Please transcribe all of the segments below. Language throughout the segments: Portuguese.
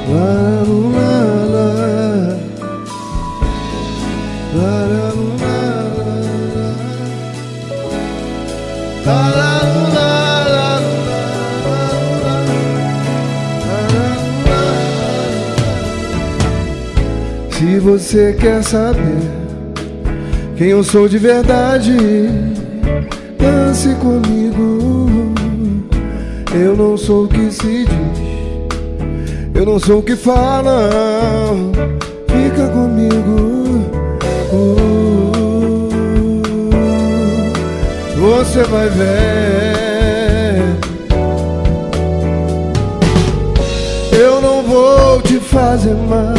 Se você quer saber quem eu sou de verdade, dance comigo. Eu não sou o que se diz, eu não sou o que falam. Fica comigo. Você vai ver. Eu não vou te fazer mal,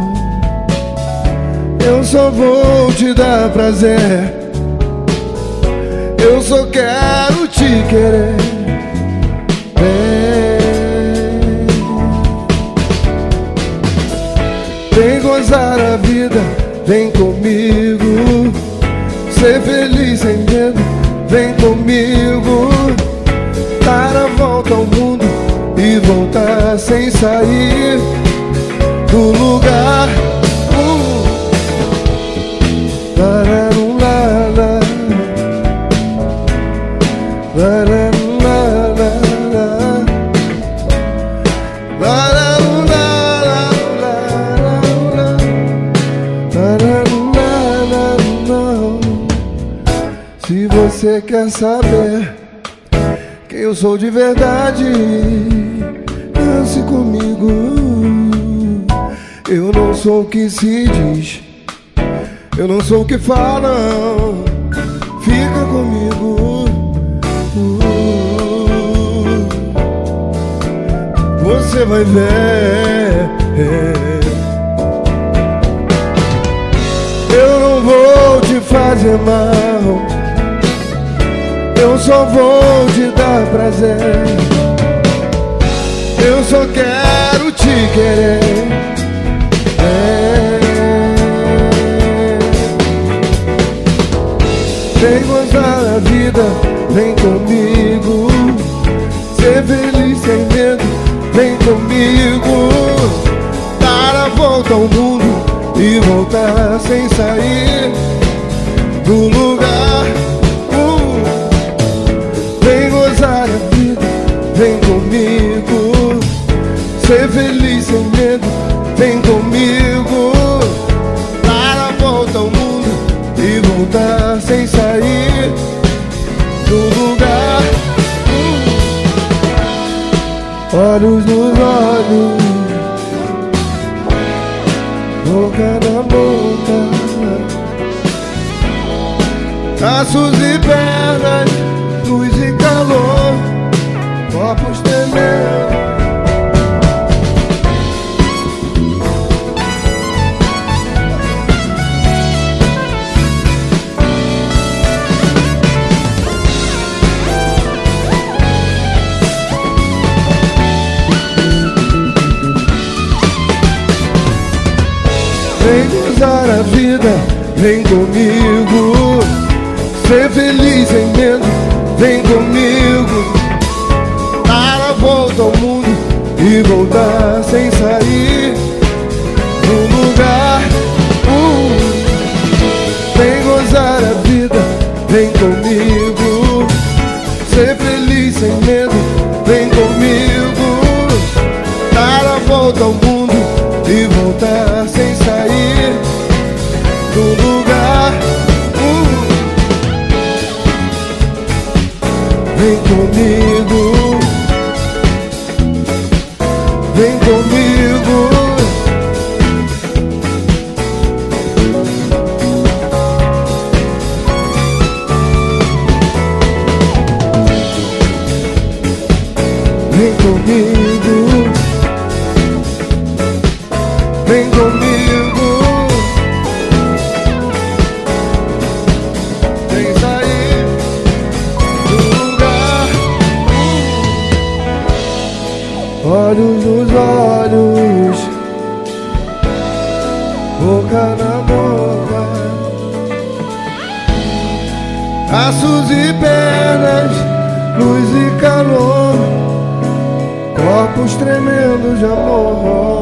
eu só vou te dar prazer. Eu só quero te querer bem. Vem gozar a vida, vem comigo. Ser feliz sem medo, vem comigo. Dar a volta ao mundo e voltar sem sair do lugar. Se você quer saber quem eu sou de verdade, dance comigo. Eu não sou o que se diz, eu não sou o que falam. Fica comigo. Você vai ver. Eu não vou te fazer mal, eu só vou te dar prazer. Eu só quero te querer. Vem gozar a vida, vem comigo. Ser feliz sem medo, vem comigo. Dar a volta ao mundo e voltar sem sair do lugar. Vem gozar a vida, vem comigo. Ser feliz sem medo, vem comigo. Dar a volta ao mundo e voltar sem sair do lugar. Olhos nos olhos, boca na boca, braços e pernas, luz e calor, corpos tremendo. Vem gozar a vida, vem comigo. Ser feliz sem medo, vem comigo. Dar a volta ao mundo e voltar sem sair do lugar. Vem gozar a vida, vem comigo. Ser feliz sem medo, vem comigo. Dar a volta ao mundo e voltar sem sair do lugar. Vem comigo, vem comigo. Vem comigo, vem comigo. Vem sair do lugar. Olhos nos olhos, boca na boca, braços e pernas, luz e calor, corpos tremendo de amor.